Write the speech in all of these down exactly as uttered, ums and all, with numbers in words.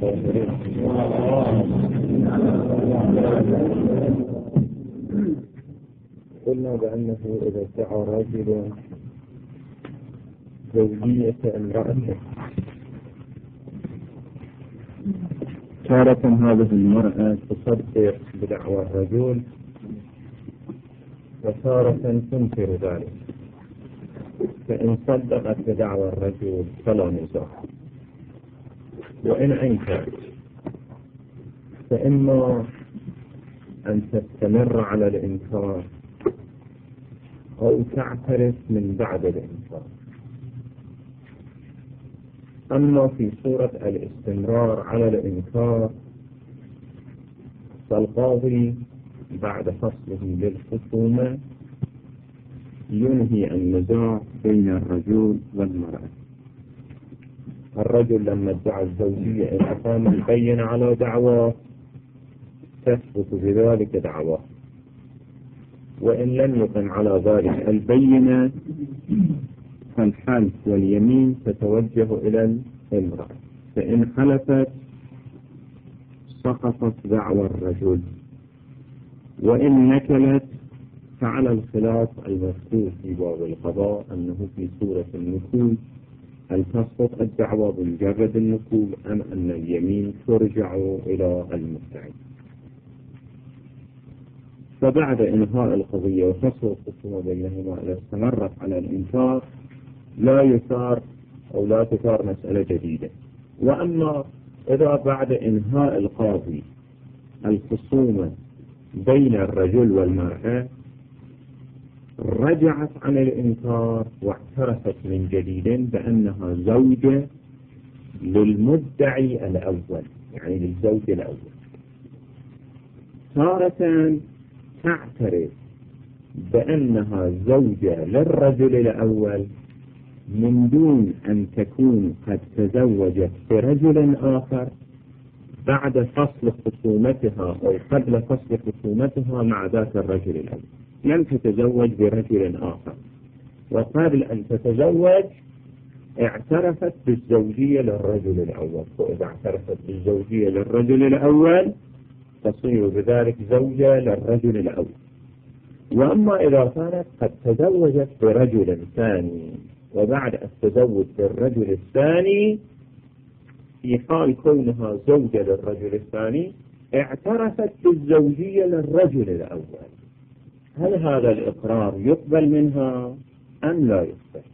قلنا بأنه إذا ادعى رجل زوجية امرأته تارة هذه المرأة تصدق بدعوى الرجل وتارة تنكر ذلك. فإن صدقت بدعوى الرجل فلا نزاع، وإن أنكرت فإما أن تستمر على الإنكار أو تعترف من بعد الإنكار. أما في صورة الاستمرار على الإنكار فالقاضي بعد فصله للخصومة ينهي النزاع بين الرجل والمرأة. الرجل لما ادعى الزوجية إن أقام البينة على دعواه تثبت بذلك دعواه، وإن لم يقم على ذلك البينة فالحلف واليمين تتوجه إلى الامرأة، فإن حلفت سقطت دعوى الرجل، وإن نكلت فعلى الخلاف المذكور في باب القضاء أنه في سورة النكول هل تسقط الدعوى بمجرد النكول أم أن اليمين ترجع إلى المدعي. فبعد إنهاء القضية وفصل الخصومة بينهما إذا استمرت على الإنكار لا يثار أو لا تثار مسألة جديدة. وأما إذا بعد إنهاء القاضي الخصومة بين الرجل والمرأة رجعت عن الإنكار واعترفت من جديد بأنها زوجة للمدعي الأول، يعني للزوج الأول، تارة تعترف بأنها زوجة للرجل الأول من دون أن تكون قد تزوجت برجل آخر بعد فصل خصومتها أو قبل فصل خصومتها مع ذاك الرجل الأول. لم تتزوج برجل آخر، وقبل أن تتزوج اعترفت بالزوجية للرجل الأول، وإذا اعترفت بالزوجية للرجل الأول تصير بذلك زوجة للرجل الأول. وأما إذا كانت قد تزوجت برجل ثاني وبعد التزوج بالرجل الثاني في حال كونها زوجة للرجل الثاني اعترفت بالزوجية للرجل الأول، هل هذا الإقرار يقبل منها أم لا يقبل؟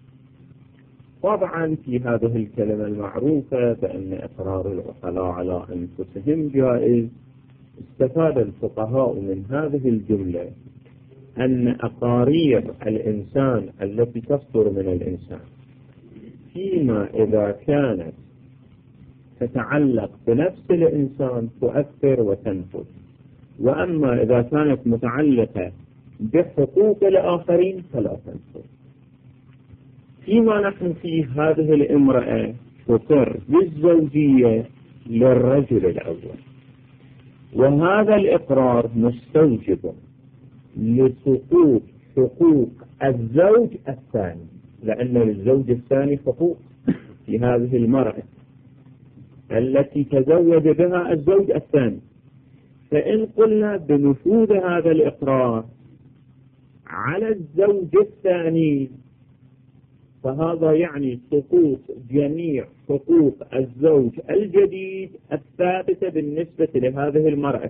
طبعا في هذه الكلمة المعروفة بأن إقرار العقلاء على أنفسهم جائز، استفاد الفقهاء من هذه الجملة أن أقارير الإنسان التي تصدر من الإنسان فيما إذا كانت تتعلق بنفس الإنسان تؤثر وتنفذ، وأما إذا كانت متعلقة بحقوق الآخرين فلا تنفذ. فيما نحن فيه هذه الامرأة تقر بالزوجية للرجل الأول، وهذا الإقرار مستوجب لسقوط حقوق الزوج الثاني، لأن للزوج الثاني حقوق في هذه المرأة التي تزوج بها الزوج الثاني. فإن قلنا بنفوذ هذا الإقرار على الزوج الثاني فهذا يعني سقوط جميع حقوق الزوج الجديد الثابتة بالنسبة لهذه المرأة.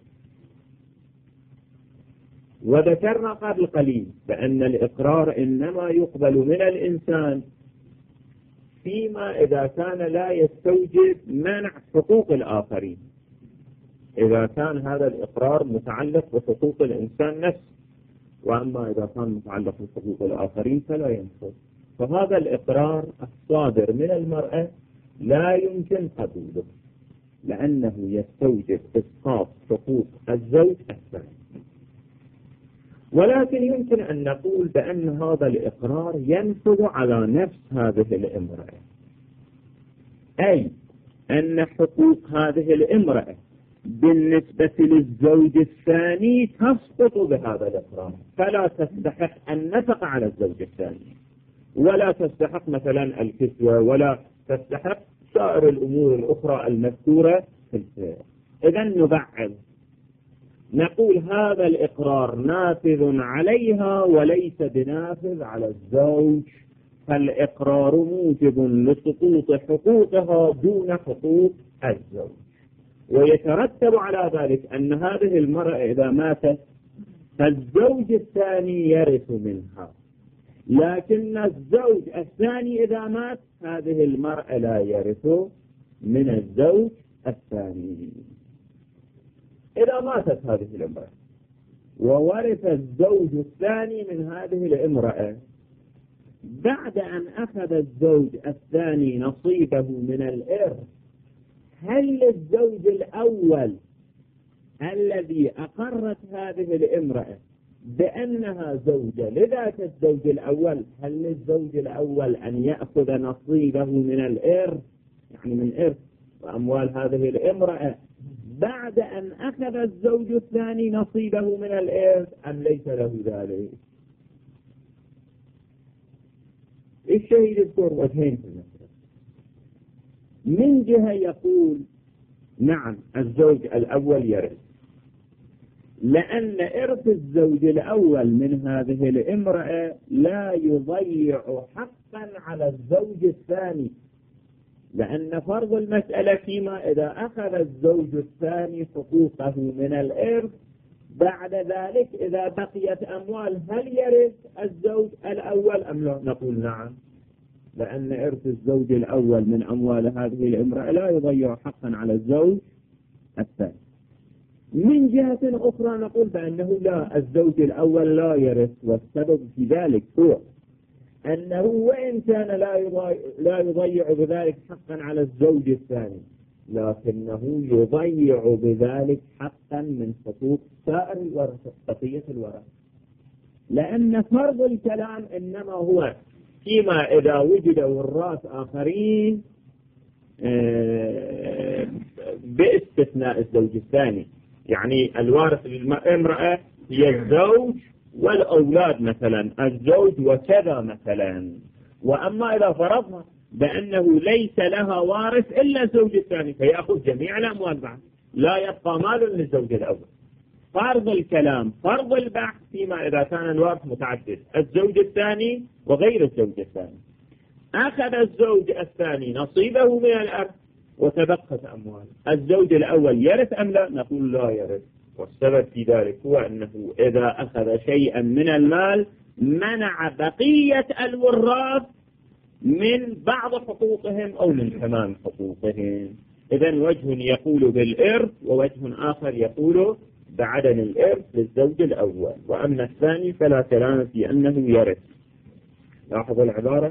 وذكرنا قبل قليل بأن الإقرار إنما يقبل من الإنسان فيما إذا كان لا يستوجب منع حقوق الآخرين، إذا كان هذا الإقرار متعلق بحقوق الإنسان نفسه، وأما إذا كان متعلق بحقوق الآخرين فلا ينفذ. فهذا الإقرار الصادر من المرأة لا يمكن قبوله لأنه يستوجب إسقاط حقوق الزوج الثاني. ولكن يمكن أن نقول بأن هذا الإقرار ينفذ على نفس هذه الامرأة، أي أن حقوق هذه الامرأة بالنسبة للزوج الثاني تسقط بهذا الإقرار، فلا تستحق النفقة على الزوج الثاني، ولا تستحق مثلا الكسوة، ولا تستحق سائر الأمور الأخرى المذكورة في الفعل. إذن نبعض نقول هذا الإقرار نافذ عليها وليس بنافذ على الزوج، فالإقرار موجب لسقوط حقوقها دون حقوق الزوج، ويترتب على ذلك أن هذه المرأة إذا ماتت فالزوج الثاني يرث منها، لكن الزوج الثاني إذا مات هذه المرأة لا يرث من الزوج الثاني. إذا ماتت هذه الامرأة وورث الزوج الثاني من هذه الامرأة، بعد أن أخذ الزوج الثاني نصيبه من الإرث، هل الزوج الأول الذي أقرت هذه الامرأة بأنها زوجة لذاك الزوج الأول، هل للزوج الأول أن يأخذ نصيبه من الإرث، يعني من إرث وأموال هذه الامرأة بعد أن أخذ الزوج الثاني نصيبه من الإرث، أم ليس له ذلك؟ الشهيد يذكر وجهين في المسألة. من جهة يقول نعم الزوج الأول يرث، لأن إرث الزوج الأول من هذه الامرأة لا يضيع حقا على الزوج الثاني، لأن فرض المسألة فيما إذا أخذ الزوج الثاني حقوقه من الإرث، بعد ذلك إذا بقيت أموال هل يرث الزوج الأول أم لا؟ نقول نعم، لأن إرث الزوج الأول من أموال هذه الامرأة لا يضيع حقا على الزوج الثاني. من جهة أخرى نقول بأنه لا، الزوج الأول لا يرث، والسبب في ذلك هو أنه وإن كان لا يضيع, لا يضيع بذلك حقا على الزوج الثاني، لكنه يضيع بذلك حقا من حقوق سائر الورثة بقية الورثة، لأن فرض الكلام إنما هو فيما إذا وجد وراث آخرين باستثناء الزوج الثاني، يعني الوارث للامرأة هي الزوج والأولاد مثلا، الزوج وكذا مثلا. وأما إذا فرضنا بأنه ليس لها وارث إلا الزوج الثاني فيأخذ جميع الأموال بعد، لا يبقى مال للزوج الأول. فرض الكلام فرض البحث فيما إذا كان الوارث متعدد، الزوج الثاني وغير الزوج الثاني. أخذ الزوج الثاني نصيبه من الأرث وتبقت أموال، الزوج الأول يرث أم لا؟ نقول لا يرث، والسبب في ذلك هو أنه إذا أخذ شيئا من المال منع بقية الوراث من بعض حقوقهم أو من تمام حقوقهم. إذن وجه يقول بالإرث ووجه آخر يقول بعدم الإرث للزوج الأول، وأما الثاني فلا كلام في أنه يرث. لاحظوا العبارة،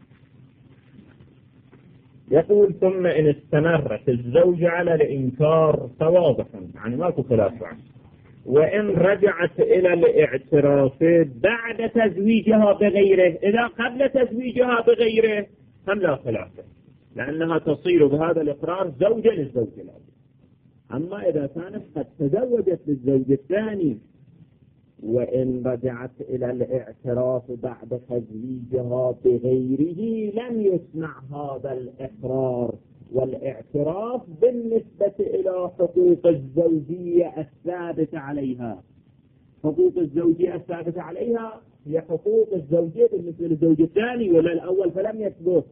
يقول ثم إن استمرت الزوجة على الإنكار فواضحا، يعني ماكو خلاف عنه، وإن رجعت إلى الاعتراف بعد تزويجها بغيره، إذا قبل تزويجها بغيره هم لا خلاف، لأنها تصير بهذا الإقرار زوجة للزوج الأول. أما إذا كانت قد تزوجت للزوج الثاني وإن رجعت إلى الاعتراف بعد تزويجها بغيره لم يسمع هذا الإقرار، والاعتراف بالنسبة إلى حقوق الزوجية الثابتة عليها. حقوق الزوجية الثابتة عليها هي حقوق الزوجية بالنسبة للزوج الثاني، ولا الأول فلم يثبت.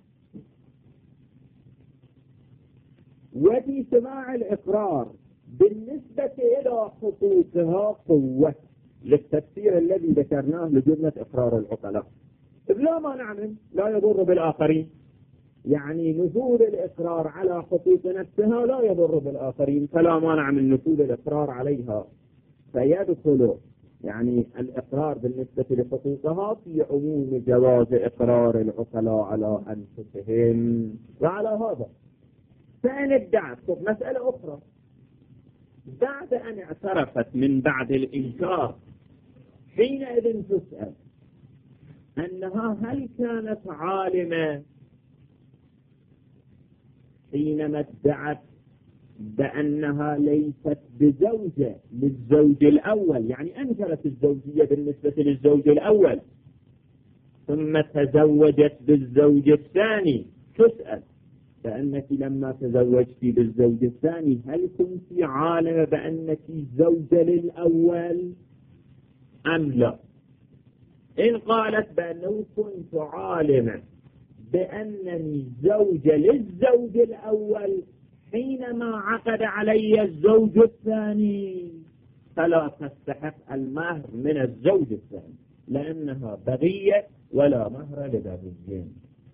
وفي سماع الإقرار بالنسبة إلى حقوقها قوة للتفسير الذي ذكرناه لجملة إقرار العقلاء، إذ لا ما نعمل لا يضر بالآخرين، يعني نزول الإقرار على حقوق نفسها لا يضر بالآخرين، فلا مانع من نزول الإقرار عليها، فيدخل يعني الإقرار بالنسبة لحقوقها في عموم جواز إقرار العقلاء على أنفسهم. وعلى هذا فإن ادعت مسألة أخرى بعد أن اعترفت من بعد الإنكار، حينئذ تسأل أنها هل كانت عالمة حينما ادعت بأنها ليست بزوجة للزوج الأول، يعني أنكرت الزوجية بالنسبة للزوج الأول ثم تزوجت بالزوج الثاني، تسأل فأنك لما تزوجت بالزوج الثاني هل كنت عالمة بأنك زوجة للأول أم لا؟ إن قالت بأنه كنت عالمة بأنني زوجة للزوج الأول حينما عقد علي الزوج الثاني فلا تستحق المهر من الزوج الثاني، لأنها بغية ولا مهر لبغيين.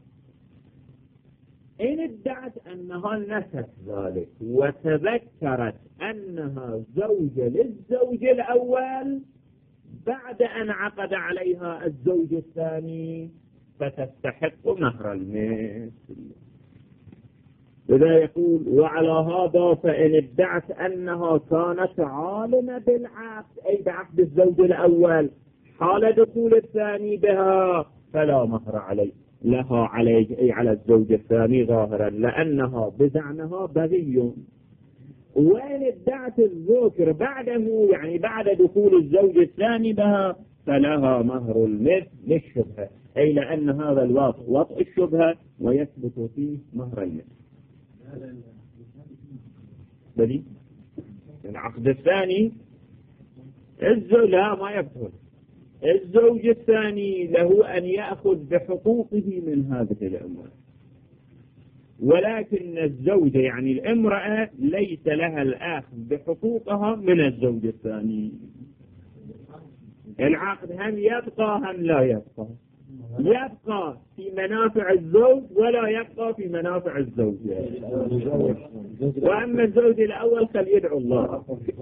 إن ادعت أنها نست ذلك وتذكرت أنها زوجة للزوج الأول بعد أن عقد عليها الزوج الثاني فتستحق مهر المثل. لذا يقول وعلى هذا فإن ادعت أنها كانت عالمة بالعقد أي بعقد الزوج الأول حال دخول الثاني بها فلا مهر عليه لها عليه أي على الزوج الثاني ظاهرا، لأنها بزعمها بغي. وإن ادعت الذكر بعده يعني بعد دخول الزوج الثاني بها فلها مهر المثل للشبهة، أي لأن هذا الوطء وطء الشبهة ويثبت فيه مهر المثل. بدي العقد الثاني الزوج لا ما يبطل، الزوج الثاني له أن يأخذ بحقوقه من هذه الأموال، ولكن الزوجة يعني الامرأة ليس لها الأخذ بحقوقها من الزوج الثاني. العقد هم يبقى هم لا يبقى، يبقى في منافع الزوج ولا يبقى في منافع الزوجة. وأما الزوج الأول فليدعو الله.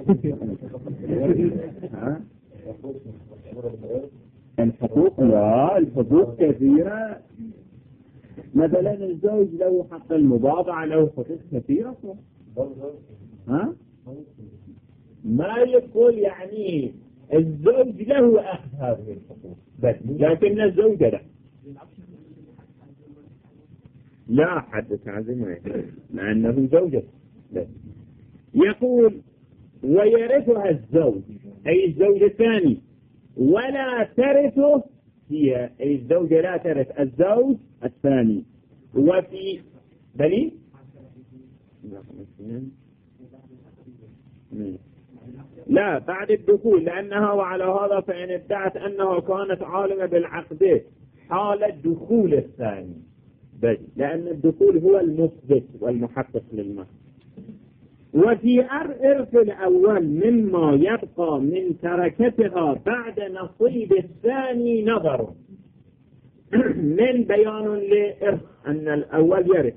الحقوق لا، الحقوق كثيرة. مثلا الزوج له حق المباضعة، له حقوق كثيرة. ها؟ ما يقول يعني الزوج له أخذ هذه الحقوق بس، لكن الزوجة لا. لا حد تعزم لأنه زوجة بس. يقول ويرثها الزوج أي الزوج الثاني ولا ترثه هي أي الزوجة لا ترث الزوج الثاني. وفي دليل لا بعد الدخول، لأنها وعلى هذا فإن ادعت أنها كانت عالمة بالعقد حال الدخول الثاني بدي، لأن الدخول هو المثبت والمحقق للمهر. وفي إرث الأول مما يبقى من تركتها بعد نصيب الثاني نظر من بيان لإرث أن الأول يرث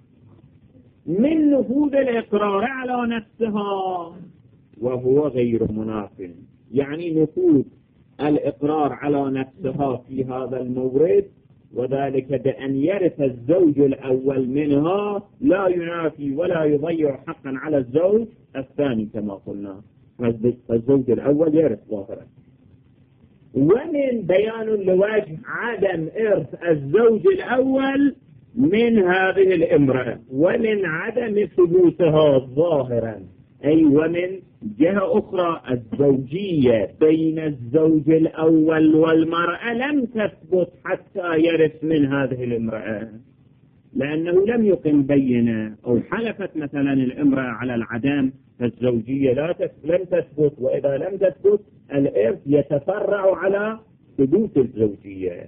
من نفوذ الإقرار على نفسها وهو غير مناف، يعني نفوذ الإقرار على نفسها في هذا المورد، وذلك بأن يرث الزوج الأول منها لا ينافي ولا يضيع حقا على الزوج الثاني كما قلنا، فالزوج الأول يرث ظاهرا. ومن بيان لوجه عدم إرث الزوج الأول من هذه الامرأة ومن عدم ثبوتها ظاهرا، أي ومن جهة أخرى الزوجية بين الزوج الأول والمرأة لم تثبت حتى يرث من هذه الامرأة، لأنه لم يقم بينة أو حلفت مثلا الامرأة على العدم، فالزوجية لا لم تثبت، وإذا لم تثبت الإرث يتفرع على ثبوت الزوجية.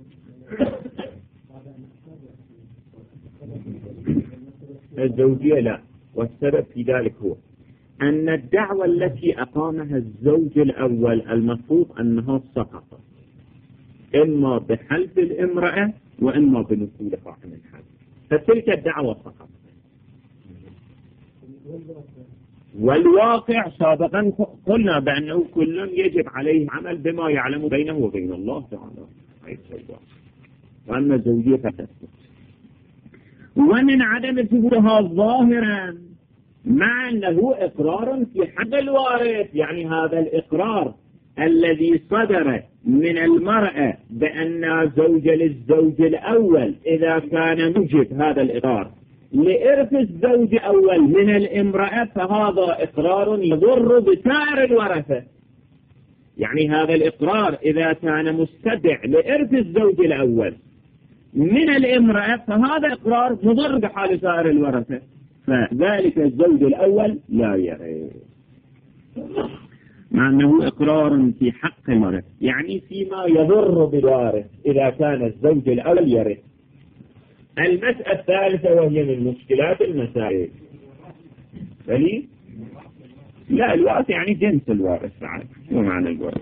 الزوجية لا، والسبب في ذلك هو أن الدعوة التي أقامها الزوج الأول المفروض أنها سقطت إما بحلف الامرأة وإما بنفوذها عن الحلف، فتلك الدعوة سقطت. والواقع سابقا قلنا بأنه كل يجب عليه عمل بما يعلم بينه وبين الله تعالى، وأما الزوجية فتثبت. ومن عدم ثبوتها ظاهرا مع أنه إقرار في حق الوارث، يعني هذا الإقرار الذي صدر من المرأة بأن زوجة للزوج الأول إذا كان موجب هذا الإقرار لإرث الزوج الأول من الامرأة فهذا إقرار يضر بسائر الورثة، يعني هذا الإقرار إذا كان مستدع لإرث الزوج الأول من الامرأة، فهذا إقرار مضر بحال سائر الورثة، فذلك الزوج الأول لا يرث، مع أنه إقرار في حق الورث، يعني فيما يضر بالوارث إذا كان الزوج الأول يرث. المسألة الثالثة وهي من مشكلات المسائل، بلي لا الوارث يعني جنس الوارث بعد، شو معنى الوارث؟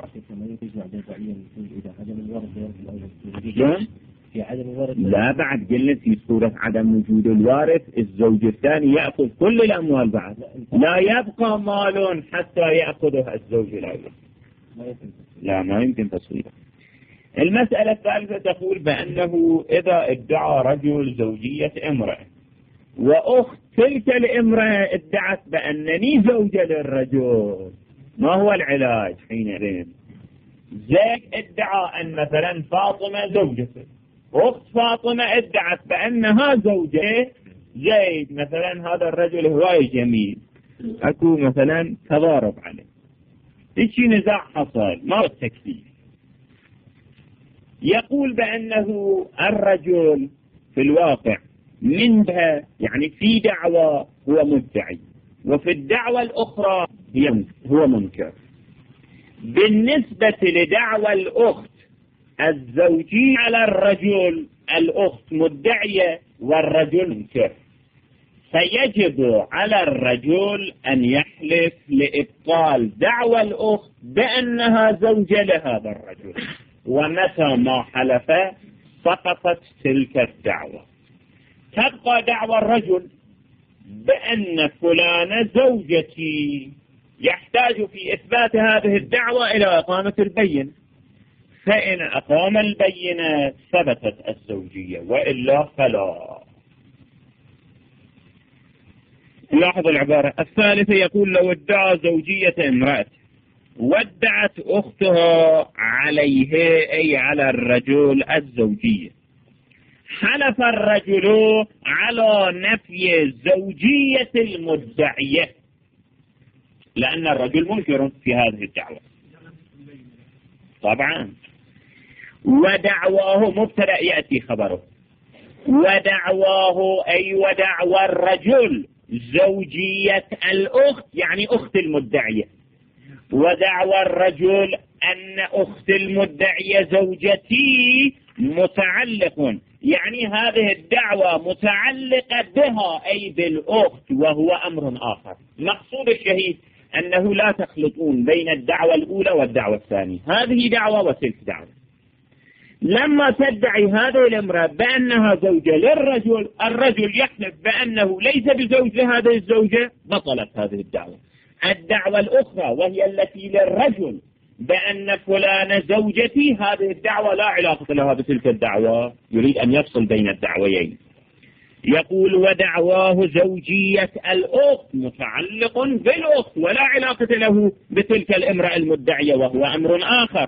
في عدم الوارث لا بعد قلت في صورة عدم وجود الوارث الزوج الثاني يأخذ كل الأموال بعد، لا يبقى مال حتى يأخذه الزوج الأول، لا ما يمكن تصويره. المسألة الثالثة تقول بأنه إذا ادعى رجل زوجية امرأة وأخت تلك الامرأة ادعت بأنني زوجة للرجل، ما هو العلاج حينئذ؟ زيد ادعى أن مثلا فاطمة زوجته، أخت فاطمة ادعت بأنها زوجة زيد، مثلا هذا الرجل هواي جميل، أكو مثلا تضارب عليه، إيش نزاع حصل ما هو التكليف. يقول بأنه الرجل في الواقع منها يعني في دعوة هو مدعي، وفي الدعوة الأخرى هو منكر. بالنسبة لدعوى الأخت الزوجية على الرجل، الأخت مدعية والرجل منكر، فيجب على الرجل أن يحلف لإبطال دعوى الأخت بأنها زوجة لهذا الرجل، ومتى ما حلف سقطت تلك الدعوة. تبقى دعوى الرجل بأن فلانة زوجتي، يحتاج في إثبات هذه الدعوة إلى إقامة البينة، فإن أقام البينة ثبتت الزوجية، وإلا فلا. لاحظ العبارة الثالثة، يقول لو ادعى زوجية امرأة وادعت أختها عليه أي على الرجل الزوجية، حلف الرجل على نفي زوجية المدعية لأن الرجل منكر في هذه الدعوة طبعا، ودعواه مبتدأ يأتي خبره، ودعواه أي ودعوى الرجل زوجية الأخت يعني أخت المدعية، ودعوى الرجل أن أخت المدعية زوجتي متعلق، يعني هذه الدعوة متعلقة بها أي بالأخت، وهو أمر آخر. مقصود الشهيد أنه لا تخلطون بين الدعوة الأولى والدعوة الثانية، هذه دعوة وتلك دعوة. لما تدعي هذه الامرأة بأنها زوجة للرجل، الرجل يحلف بأنه ليس بزوج لهذه الزوجة، بطلت هذه الدعوة. الدعوة الأخرى وهي التي للرجل بأن فلان زوجتي، هذه الدعوة لا علاقة لها بتلك الدعوة، يريد أن يفصل بين الدعويين. يقول ودعواه زوجية الأخت متعلق بالأخت ولا علاقة له بتلك الامرأة المدعية، وهو أمر آخر.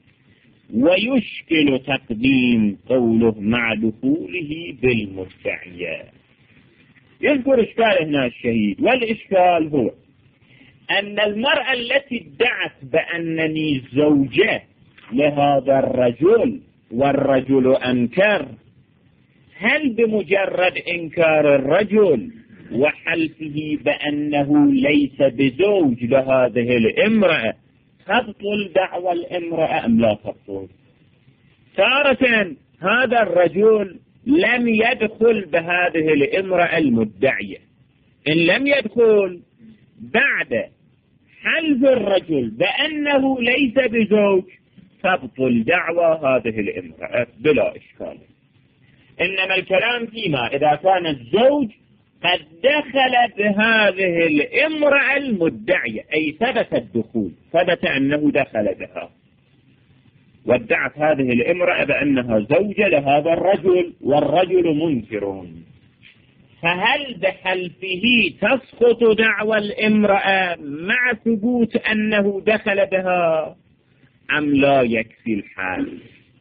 ويشكل تقديم قوله مع دخوله بالمدعية. يذكر إشكال هنا الشهيد، والإشكال هو أن المرأة التي ادعت بأنني زوجة لهذا الرجل والرجل أنكر، هل بمجرد إنكار الرجل وحلفه بأنه ليس بزوج لهذه الامرأة تبطل دعوى الامرأة أم لا تبطل؟ تارة هذا الرجل لم يدخل بهذه الامرأة المدعية، إن لم يدخل بعد حلف الرجل بأنه ليس بزوج تبطل دعوى هذه الامرأة بلا إشكال. إنما الكلام فيما إذا كان الزوج قد دخل بهذه الامرأة المدعية، أي ثبت الدخول، ثبت أنه دخل بها وادعت هذه الامرأة بأنها زوجة لهذا الرجل والرجل منكر، فهل بحلفه تسقط دعوى الامرأة مع ثبوت أنه دخل بها أم لا يكفي الحال؟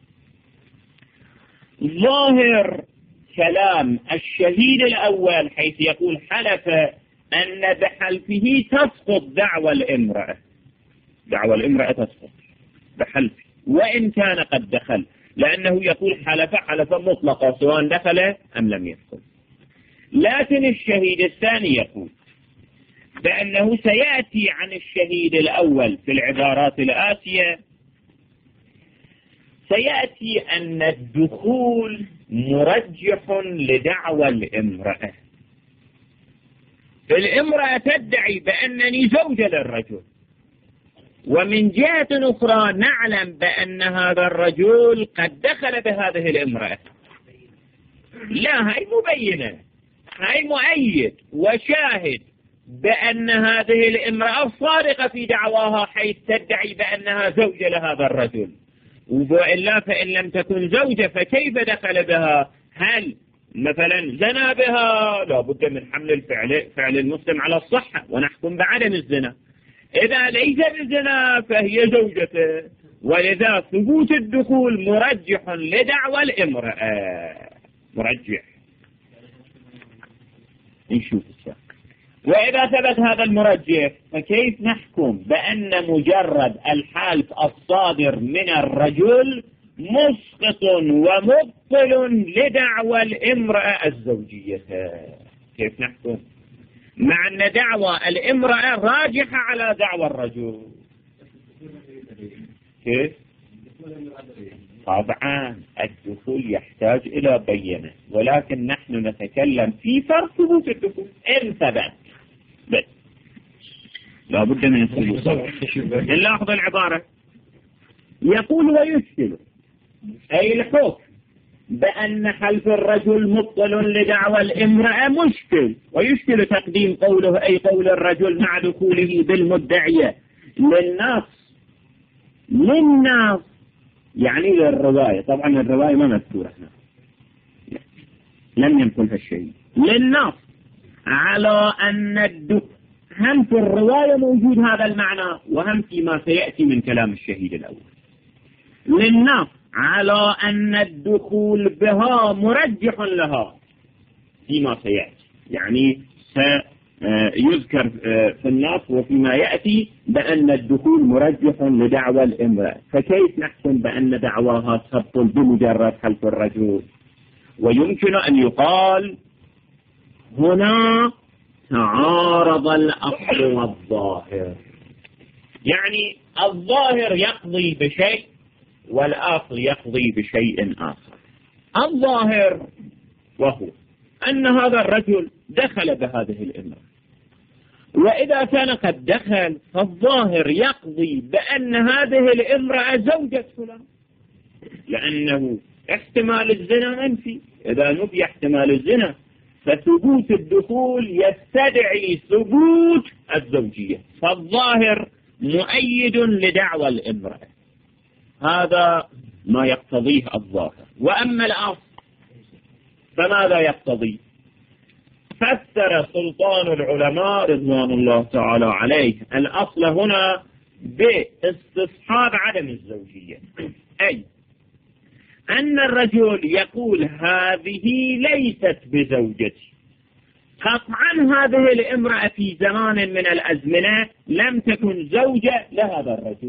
ظاهر كلام الشهيد الأول حيث يقول حلف أن بحلفه تسقط دعوى الامرأة، دعوى الامرأة تسقط بحلفه وإن كان قد دخل، لأنه يقول حلف حلفا مطلقا سواء دخل أم لم يدخل. لكن الشهيد الثاني يقول بأنه سيأتي عن الشهيد الأول في العبارات الآتية، سيأتي أن الدخول مرجح لدعوى الامرأة. الامرأة تدعي بأنني زوجة للرجل، ومن جهة أخرى نعلم بأن هذا الرجل قد دخل بهذه الامرأة. لا، هاي مبينة، هاي مؤيد وشاهد بأن هذه الامرأة صادقة في دعواها، حيث تدعي بأنها زوجة لهذا الرجل. وإلا فإن لم تكن زوجة فكيف دخل بها؟ هل مثلا زنى بها؟ لا بد من حمل الفعل فعل المسلم على الصحة ونحكم بعدم الزنا. إذا ليس بالزنا فهي زوجته، ولذا ثبوت الدخول مرجح لدعوى الامرأة، مرجح. نشوف الشيء. وإذا ثبت هذا المرجح فكيف نحكم بأن مجرد الحلف الصادر من الرجل مسقط ومبطل لدعوى الامرأة الزوجية؟ كيف نحكم مع أن دعوى الامرأة راجحة على دعوى الرجل؟ كيف؟ طبعا الدخول يحتاج إلى بينة، ولكن نحن نتكلم في فرق ثبوت الدخول. إن ثبت بس لا بد من الثبوت. نلاحظ العبارة، يقول ويشكل أي الحكم بأن حلف الرجل مبطل لدعوى الامرأة مشكل. ويشكل تقديم قوله أي قول الرجل مع دخوله بالمدعية للنص، للنص يعني للرواية. طبعا الرواية ما مذكورة هنا، لم ينقلها الشيء. للنص على أن الدخول، هم في الرواية موجود هذا المعنى وهم فيما سيأتي من كلام الشهيد الأول. للنص على أن الدخول بها مرجح لها فيما سيأتي، يعني سيذكر في النص وفيما يأتي بأن الدخول مرجح لدعوى الامرأة. فكيف نحكم بأن دعواها تبطل بمجرد حلف الرجل؟ ويمكن أن يقال هنا تعارض الأصل والظاهر، يعني الظاهر يقضي بشيء والأصل يقضي بشيء آخر. الظاهر وهو أن هذا الرجل دخل بهذه الامرأة، وإذا كان قد دخل فالظاهر يقضي بأن هذه الامرأة زوجة فلان، لأنه احتمال الزنا منفي. إذا نفي احتمال الزنا فثبوت الدخول يستدعي ثبوت الزوجية، فالظاهر مؤيد لدعوى الامرأة. هذا ما يقتضيه الظاهر. وأما الأصل فماذا يقتضي؟ فسر سلطان العلماء رضوان الله تعالى عليه الأصل هنا باستصحاب عدم الزوجية، أي أن الرجل يقول هذه ليست بزوجتي. قطعا هذه الامرأة في زمان من الأزمنة لم تكن زوجة لهذا الرجل.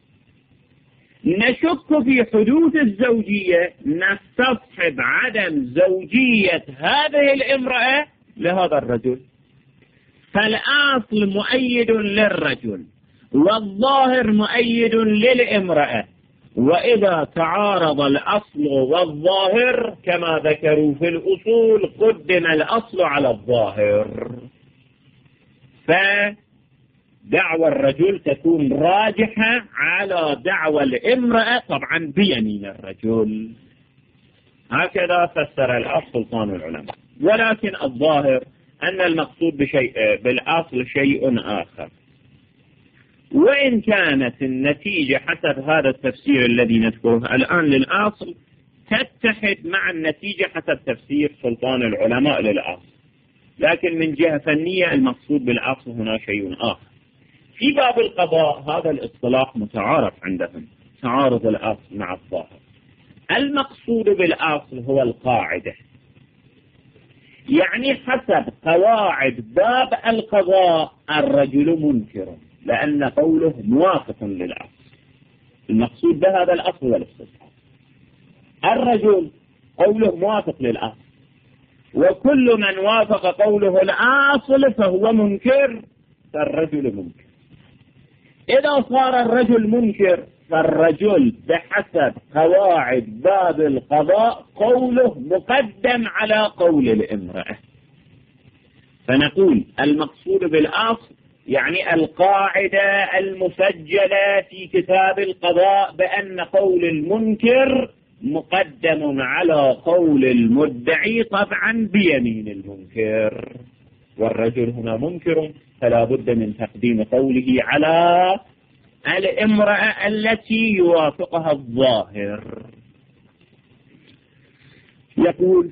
نشك في حدوث الزوجية، نستصحب عدم زوجية هذه الامرأة لهذا الرجل. فالأصل مؤيد للرجل والظاهر مؤيد للامرأة، وإذا تعارض الأصل والظاهر كما ذكروا في الأصول قدم الأصل على الظاهر، فدعوى الرجل تكون راجحة على دعوى الامرأة طبعا بيمين الرجل. هكذا فسر الأصل سلطان العلماء. ولكن الظاهر أن المقصود بشيء بالأصل شيء آخر، وإن كانت النتيجة حسب هذا التفسير الذي نذكره الآن للأصل تتحد مع النتيجة حسب تفسير سلطان العلماء للأصل، لكن من جهة فنية المقصود بالأصل هنا شيء آخر. في باب القضاء هذا الاصطلاح متعارف عندهم، تعارض الأصل مع الظاهر. المقصود بالأصل هو القاعدة، يعني حسب قواعد باب القضاء الرجل منكر لأن قوله موافق للأصل. المقصود بهذا الأصل والاستصحاب. الرجل قوله موافق للأصل، وكل من وافق قوله الأصل فهو منكر، فالرجل منكر. إذا صار الرجل منكر فالرجل بحسب قواعد باب القضاء قوله مقدم على قول الامرأة. فنقول المقصود بالأصل يعني القاعدة المسجلة في كتاب القضاء بأن قول المنكر مقدم على قول المدعي، طبعا بيمين المنكر، والرجل هنا منكر فلا بد من تقديم قوله على الامرأة التي يوافقها الظاهر. يقول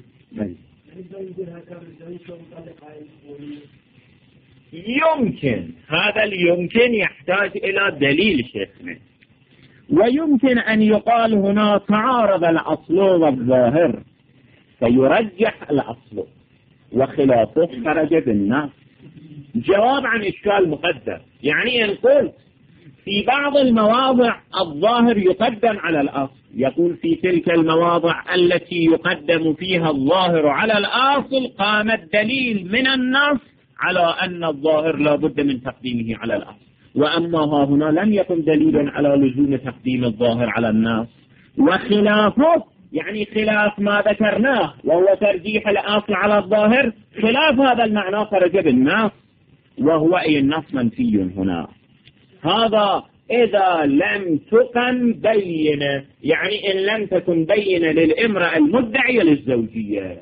يمكن، هذا اليمكن يحتاج إلى دليل شيخنا، ويمكن أن يقال هنا تعارض الأصل والظاهر فيرجح الأصل وخلافه خرج بالنص. جواب عن إشكال مقدم، يعني إن قلت في بعض المواضع الظاهر يقدم على الأصل، يقول في تلك المواضع التي يقدم فيها الظاهر على الأصل قام الدليل من النص على أن الظاهر لا بد من تقديمه على الأصل، وأما ها هنا لم يكن دليل على لزوم تقديم الظاهر على النص، وخلافه يعني خلاف ما ذكرناه وهو ترجيح الأصل على الظاهر، خلاف هذا المعنى خرج بالنص، وهو أي النص منفي هنا. هذا إذا لم تكن بينة، يعني إن لم تكن بينة للامرأة المدعية للزوجية.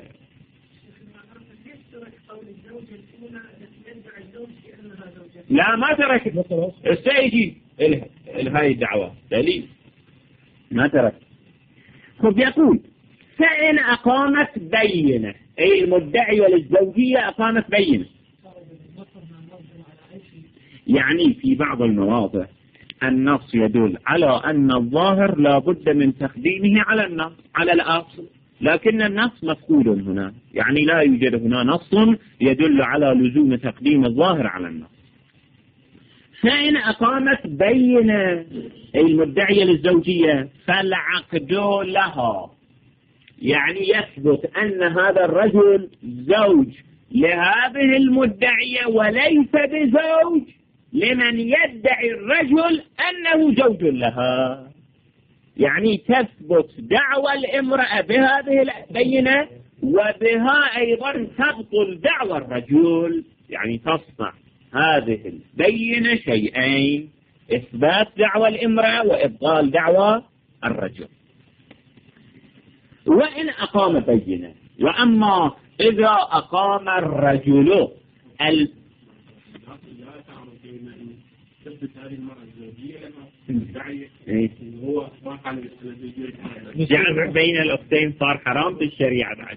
لا ما تركت، استيجي هاي الدعوة دليل ما تركت. خب يقول فإن أقامت بينة، أي المدعية للزوجية أقامت بينة، يعني في بعض المواضع النص يدل على أن الظاهر لا بد من تقديمه على النص على الأصل، لكن النص مفقود هنا، يعني لا يوجد هنا نص يدل على لزوم تقديم الظاهر على النص. فإن أقامت بينة أي المدعية للزوجية فالعقد لها، يعني يثبت أن هذا الرجل زوج لهذه المدعية وليس بزوج لمن يدعي الرجل أنه زوج لها، يعني تثبت دعوى الامرأة بهذه البينة وبها أيضا تبطل دعوى الرجل، يعني تصنع هذه البينة شيئين، إثبات دعوى الامرأة وإبطال دعوى الرجل. وإن أقام بينة، وأما إذا أقام الرجل ال... جمع بين الأختين صار حرام في الشريعة بعد.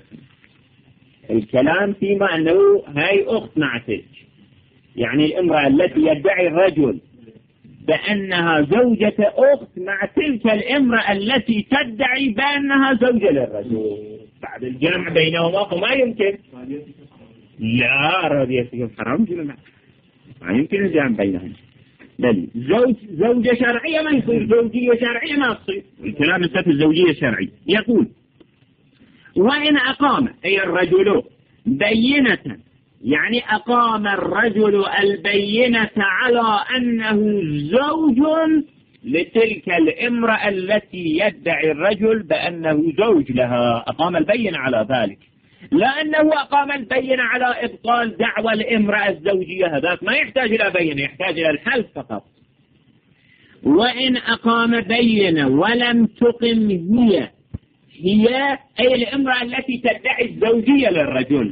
الكلام فيما أنه هاي أخت معتج، يعني الامرأة التي يدعي الرجل بأنها زوجة أخت مع تلك الامرأة التي تدعي بأنها زوجة للرجل، بعد الجمع بينهما فما يمكن. لا رضيتهم حرام جمع، ما يمكن الجمع بينهم، بل زوج زوجة شرعية ما يصير، زوجية شرعية ما تصير، الكلام نسبة الزوجية الشرعية. يقول وإن أقام أي الرجل بينة، يعني أقام الرجل البينة على أنه زوج لتلك الامرأة التي يدعي الرجل بأنه زوج لها، أقام البينة على ذلك، لأنه أقام البينة على إبطال دعوى الامرأة الزوجية، هذا ما يحتاج إلى بينة، يحتاج إلى الحلف فقط. وإن أقام بينة ولم تقم هي، هي أي الامرأة التي تدعي الزوجية للرجل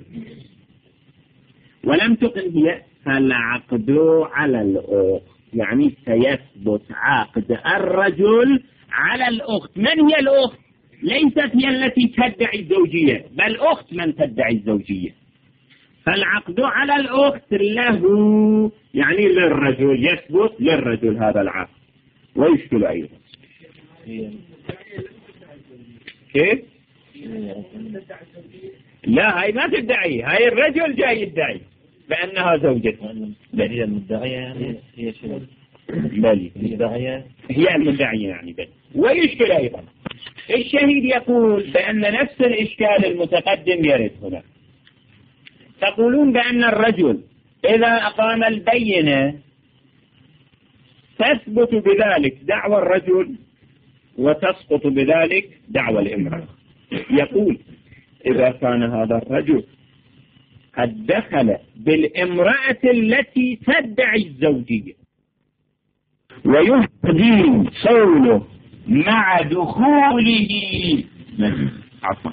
ولم تقم هي، فالعقد على الأخت، يعني سيثبت عقد الرجل على الأخت. من هي الأخت؟ ليست هي التي تدعي الزوجية، بل أخت من تدعي الزوجية، فالعقد على الأخت له، يعني للرجل، يثبت للرجل هذا العقد. ويشكل أيضا كيف؟ لا هاي ما تدعي، هاي الرجل جاي يدعي بأنها زوجته. هي المدعية هي شنو؟ بل المدعية هي المدعية يعني بل. ويشكل أيضا الشهيد يقول بأن نفس الإشكال المتقدم يرد هنا. تقولون بأن الرجل إذا أقام البينة تثبت بذلك دعوى الرجل وتسقط بذلك دعوى الامرأة. يقول إذا كان هذا الرجل قد دخل بالامرأة التي تدعي الزوجية ويهدي صوله مع دخوله عفوا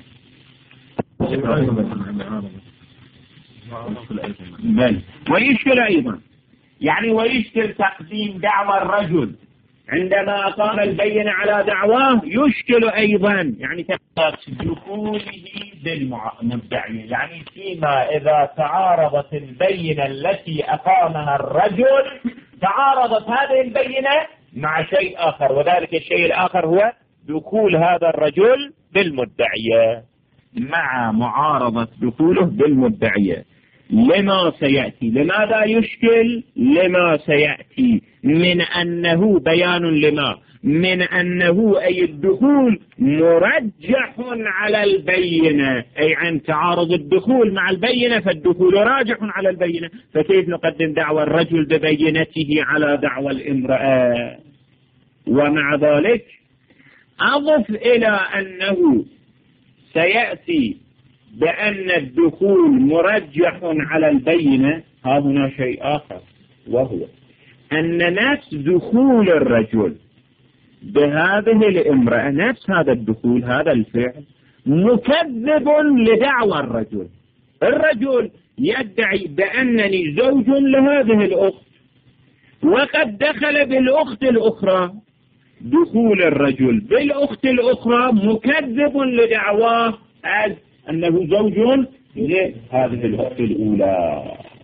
بل ويشكل أيضا يعني ويشكل تقديم دعوى الرجل عندما أقام البينة على دعواه، يشكل أيضا يعني دخوله بالمدعي، يعني فيما إذا تعارضت البينة التي أقامها الرجل تعارضت هذه البينة مع شيء آخر، وذلك الشيء الآخر هو دخول هذا الرجل بالمدعية مع معارضة دخوله بالمدعية. لما سيأتي، لماذا يشكل؟ لما سيأتي من أنه بيان لما من أنه أي الدخول مرجح على البينة، أي عن تعارض الدخول مع البينة فالدخول راجح على البينة، فكيف نقدم دعوى الرجل ببينته على دعوى الامرأة؟ ومع ذلك أضف إلى أنه سيأتي بأن الدخول مرجح على البينة، ها هنا شيء آخر، وهو أن نفس دخول الرجل بهذه الامرأة، نفس هذا الدخول هذا الفعل مكذب لدعوى الرجل. الرجل يدعي بأنني زوج لهذه الأخت وقد دخل بالأخت الأخرى، دخول الرجل بالأخت الأخرى مكذب لدعواه أنه زوج لهذه الأخت الأولى.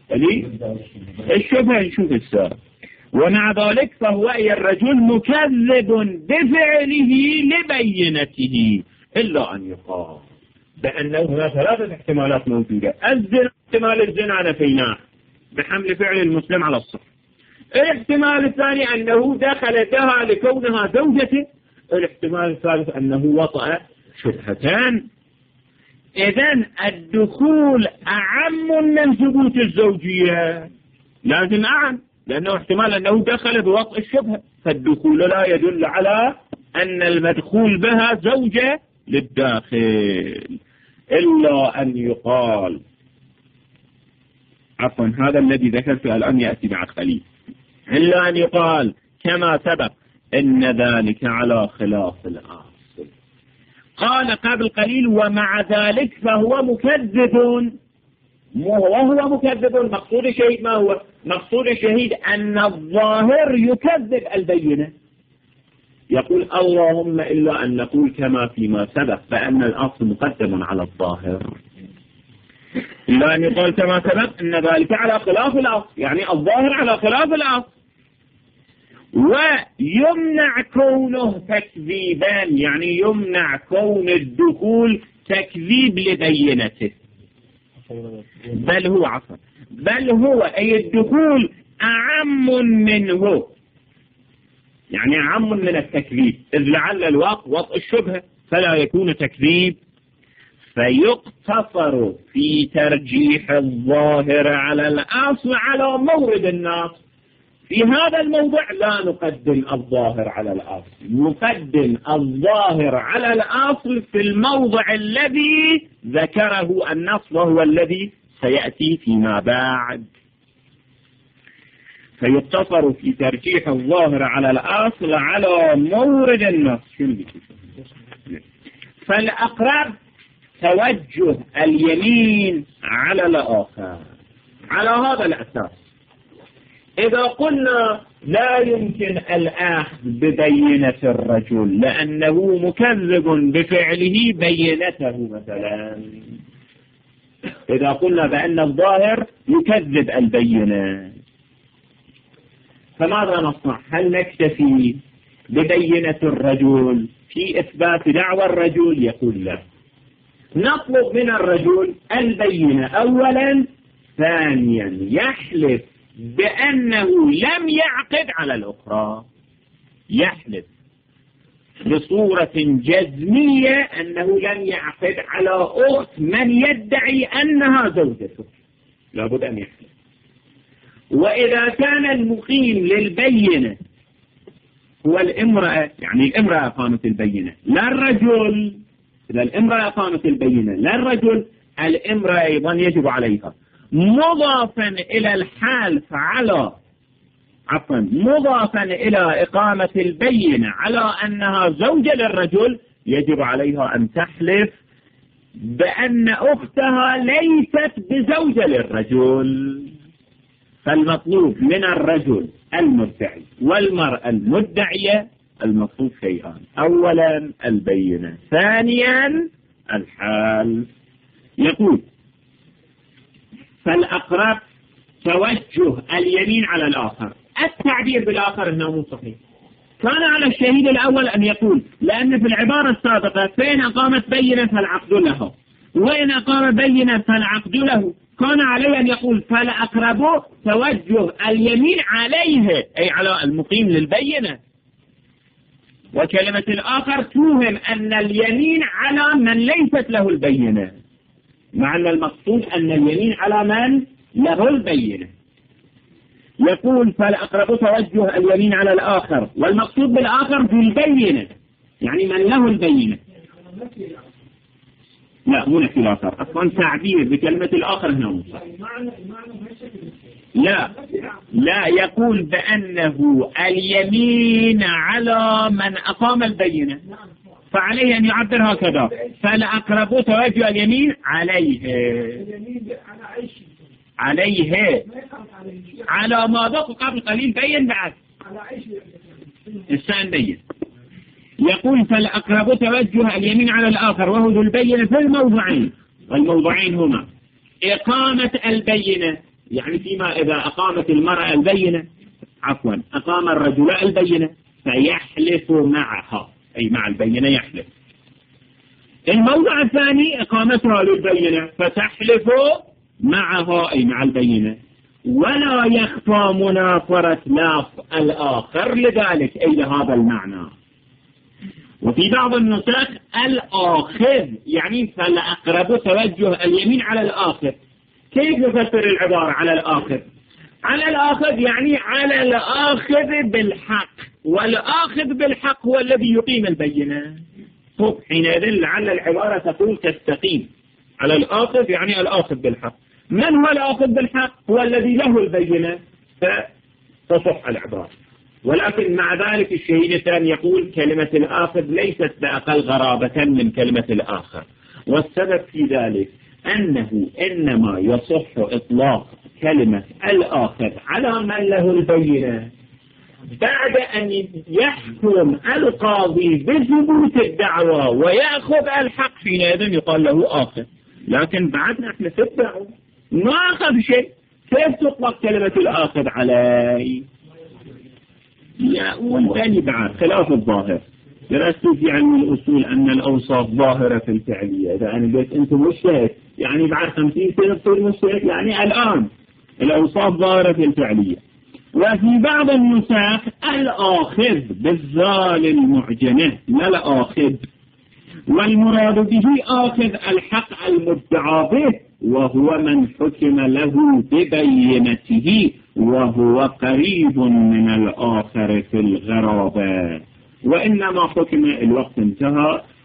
الشبه نشوف السابق. ومع ذلك فهو أي الرجل مكذب بفعله لبينته، إلا أن يقال بأنه هناك ثلاثة احتمالات موجودة. الزنا، احتمال الزنا نفيناه بحمل فعل المسلم على الصح. الاحتمال الثاني أنه دخل بها لكونها زوجته. الاحتمال الثالث أنه وطأ شبهتان. إذن الدخول أعم من ثبوت الزوجية، لازم أعم، لأنه احتمال أنه دخل بوطء الشبهة، فالدخول لا يدل على أن المدخول بها زوجة للداخل، إلا أن يقال عفوا هذا الذي ذكرته الآن يأتي مع خليل، إلا أن يقال كما سبق إن ذلك على خلاف الأصل. قال قبل قليل ومع ذلك فهو مكذب، وهو مكذب. مقصود الشهيد ما هو؟ مقصود الشهيد أن الظاهر يكذب البينة. يقول اللهم إلا أن نقول كما فيما سبق فأن الأصل مقدم على الظاهر، إلا أن يقول كما سبق أن ذلك على خلاف الأصل، يعني الظاهر على خلاف الأصل، ويمنع كونه تكذيبا، يعني يمنع كون الدخول تكذيب لبينته، بل هو عفوا بل هو أي الدخول أعم منه، يعني أعم من التكذيب، إذ لعل الوقت وطء الشبهة فلا يكون تكذيب، فيقتصر في ترجيح الظاهر على الأصل على مورد النص. في هذا الموضع لا نقدم الظاهر على الأصل، نقدم الظاهر على الأصل في الموضع الذي ذكره النص وهو الذي سيأتي فيما بعد. فيقتصر في ترجيح الظاهر على الأصل على مورد النص. فالأقرب توجه اليمين على الآخر على هذا الأساس. إذا قلنا لا يمكن الأخذ ببينة الرجل لأنه مكذب بفعله بينته مثلا، إذا قلنا بأن الظاهر يكذب البينة، فماذا نصنع؟ هل نكتفي ببينة الرجل في إثبات دعوى الرجل؟ يقول لا، نطلب من الرجل البينة أولا، ثانيا يحلف بأنه لم يعقد على الأخرى، يحلف بصورة جزمية أنه لم يعقد على أخت من يدعي أنها زوجته، لابد أن يحلف. وإذا كان المقيم للبينة هو الامرأة، يعني الامرأة قامت البينة لا الرجل، إذا الامرأة قامت البينة لا الرجل، الامرأة أيضا يجب عليها مضافا إلى الحال على عفوا مضافا إلى إقامة البينة على أنها زوجة للرجل، يجب عليها أن تحلف بأن أختها ليست بزوجة للرجل. فالمطلوب من الرجل المدعي والمرأة المدعية المطلوب شيئان: أولا البينة، ثانيا الحال. يقول: فالأقرب توجه اليمين على الآخر. التعبير بالآخر إنه مو صحيح. كان على الشهيد الأول أن يقول، لأن في العبارة السابقة فإن أقامت بينة فالعقد له، وإن أقام بينة فالعقد له، كان عليه أن يقول فالأقرب توجه اليمين عليه، أي على المقيم للبينة. وكلمة الآخر توهم أن اليمين على من ليست له البينة، مع أن المقصود أن اليمين على من له البينة. يقول فالأقرب توجه اليمين على الآخر، والمقصود بالآخر بالبينة، يعني من له البينة. لا مو نفي الآخر، أصلا تعبير بكلمة الآخر هنا. لا لا يقول بأنه اليمين على من أقام البينة، فعليه أن يعبر هكذا: فالأقرب توجه اليمين عليه عليه على ما ذكر قبل قليل بين بعد السان بين. يقول فالأقرب توجه اليمين على الآخر وهو ذو البينة في الموضعين، والموضعين هما إقامة البينة، يعني فيما إذا أقامت المرأة البينة عفوا أقام الرجل البينة فيحلف معها، أي مع البينة يحلف. الموضع الثاني إقامتها للبينة فتحلف معها، أي مع البينة، ولا يخفى منافرة لاف الآخر لذلك، أي لهذا المعنى. وفي بعض النسخ الآخذ، يعني فالأقرب توجه اليمين على الآخذ. كيف نفسر العبارة على الآخذ؟ على الآخذ يعني على الآخذ بالحق، والآخذ بالحق هو الذي يقيم البينة. طب حينئذ لعل العبارة تقول تستقيم. على الآخذ يعني الآخذ بالحق. من هو الآخذ بالحق؟ هو الذي له البينة، فتصح العبارة. ولكن مع ذلك الشهيد الثاني يقول كلمة الآخذ ليست بأقل غرابة من كلمة الآخر، والسبب في ذلك أنه إنما يصح إطلاق كلمة الآخذ على من له البينة بعد أن يحكم القاضي بثبوت الدعوة ويأخذ الحق، حينئذ يقال له آخذ. لكن بعد نحن في الدعوة ما أخذ شيء، كيف تطلق كلمة الآخذ عليه؟ يقول ثاني بعد خلاف الظاهر. درست في علم الأصول أن الأوصاف ظاهرة في الفعلية. إذا أنا قلت أنتم مجتهد يعني بعد خمسين سنة تصير مجتهد، يعني الآن الأوصاف ظاهرة في الفعلية. وفي بعض النسخ الآخذ بالزال المعجمة لا الآخذ، والمراد به آخذ الحق المدعى به، وهو من حكم له ببينته، وهو قريب من الآخر في الغرابة. وإنما حكم الوقت انتهى.